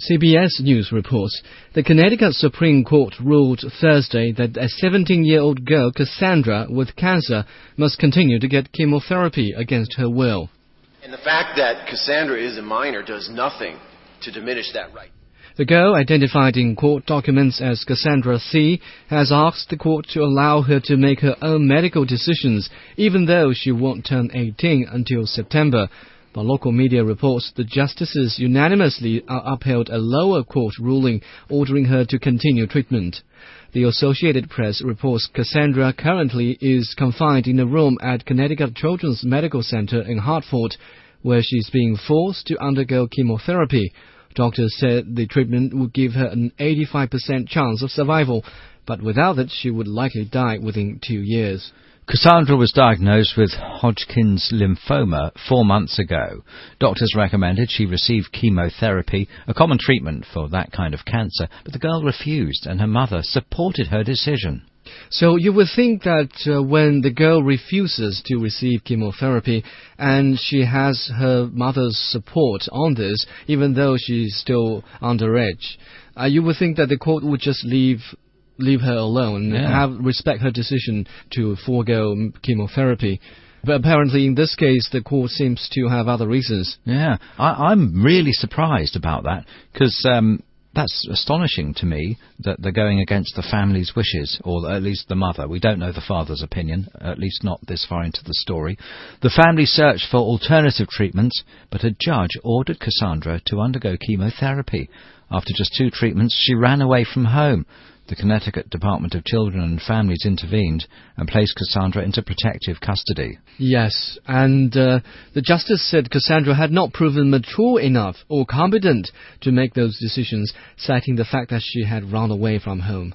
CBS News reports the Connecticut Supreme Court ruled Thursday that a 17-year-old girl, Cassandra, with cancer must continue to get chemotherapy against her will. And the fact that Cassandra is a minor does nothing to diminish that right. The girl, identified in court documents as Cassandra C., has asked the court to allow her to make her own medical decisions, even though she won't turn 18 until September. But local media reports the justices unanimously upheld a lower court ruling ordering her to continue treatment. The Associated Press reports Cassandra currently is confined in a room at Connecticut Children's Medical Center in Hartford, where she's being forced to undergo chemotherapy. Doctors said the treatment would give her an 85% chance of survival, but without it she would likely die within 2 years. Cassandra was diagnosed with Hodgkin's lymphoma 4 months ago. Doctors recommended she receive chemotherapy, a common treatment for that kind of cancer, but the girl refused and her mother supported her decision. So you would think that when the girl refuses to receive chemotherapy and she has her mother's support on this, even though she's still underage, you would think that the court would just leave her alone and respect her decision to forego chemotherapy. But apparently in this case the court seems to have other reasons. Yeah, I'm really surprised about that, because that's astonishing to me that they're going against the family's wishes, or at least the mother. We don't know the father's opinion, at least not this far into the story. The family searched for alternative treatments, but a judge ordered Cassandra to undergo chemotherapy. After just 2 treatments, she ran away from home. The Connecticut Department of Children and Families intervened and placed Cassandra into protective custody. Yes, and the justice said Cassandra had not proven mature enough or competent to make those decisions, citing the fact that she had run away from home.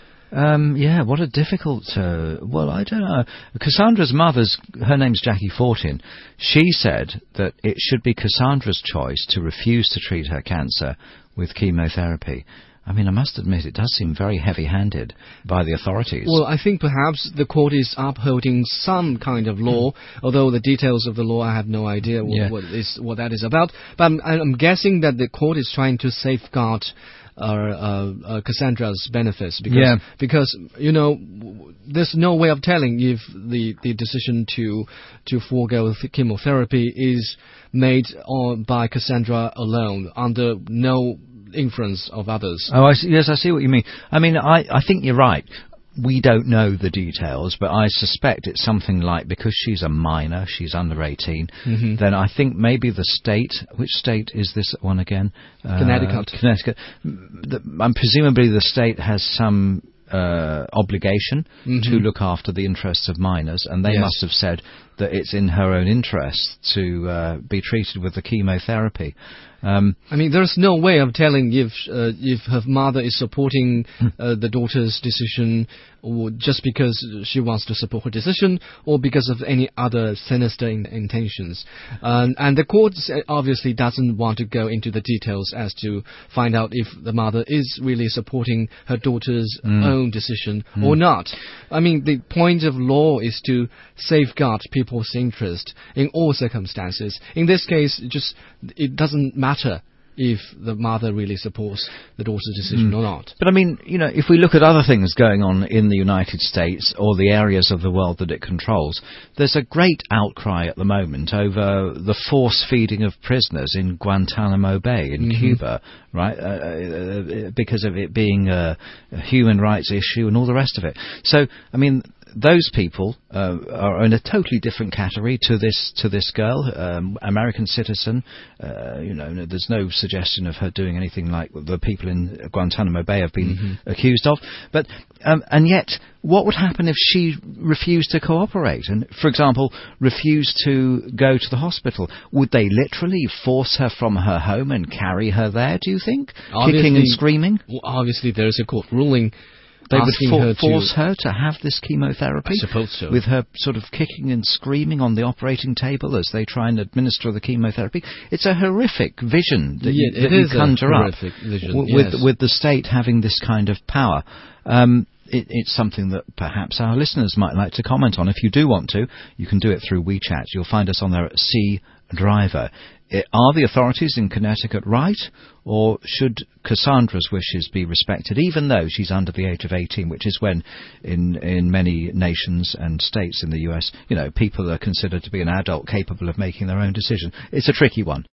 What a difficult... well, I don't know. Cassandra's her name's Jackie Fortin. She said that it should be Cassandra's choice to refuse to treat her cancer with chemotherapy. I mean, I must admit, it does seem very heavy-handed by the authorities. Well, I think perhaps the court is upholding some kind of law, although the details of the law I have no idea what that is about. But I'm guessing that the court is trying to safeguard Cassandra's benefits, because you know, there's no way of telling if the decision to forego chemotherapy is made by Cassandra alone, under no influence of others. Oh, I see what you mean. I mean, I think you're right. We don't know the details, but I suspect it's something like, because she's a minor, she's under 18, then I think maybe the state, which state is this one again? Connecticut. Presumably the state has some obligation to look after the interests of minors, and they must have said that it's in her own interest to be treated with the chemotherapy. I mean, there's no way of telling if her mother is supporting the daughter's decision, or just because she wants to support her decision, or because of any other sinister intentions. And the court obviously doesn't want to go into the details as to find out if the mother is really supporting her daughter's own decision or not. I mean, the point of law is to safeguard people's interest in all circumstances. In this case, it doesn't matter if the mother really supports the daughter's decision or not. But I mean, you know, if we look at other things going on in the United States or the areas of the world that it controls, there's a great outcry at the moment over the force feeding of prisoners in Guantanamo Bay in Cuba, right? Because of it being a human rights issue and all the rest of it. So, I mean, those people are in a totally different category to this girl, American citizen. You know, there's no suggestion of her doing anything like the people in Guantanamo Bay have been accused of. But and yet, what would happen if she refused to cooperate and, for example, refused to go to the hospital? Would they literally force her from her home and carry her there, do you think? Kicking and screaming? Well, obviously, there is a court ruling. They would force her to have this chemotherapy? I suppose so. With her sort of kicking and screaming on the operating table as they try and administer the chemotherapy. It's a horrific vision that you conjure up with the state having this kind of power. It's something that perhaps our listeners might like to comment on. If you do want to, you can do it through WeChat. You'll find us on there at driver. Are the authorities in Connecticut right, or should Cassandra's wishes be respected, even though she's under the age of 18, which is when, in many nations and states in the US, people are considered to be an adult capable of making their own decision? It's a tricky one.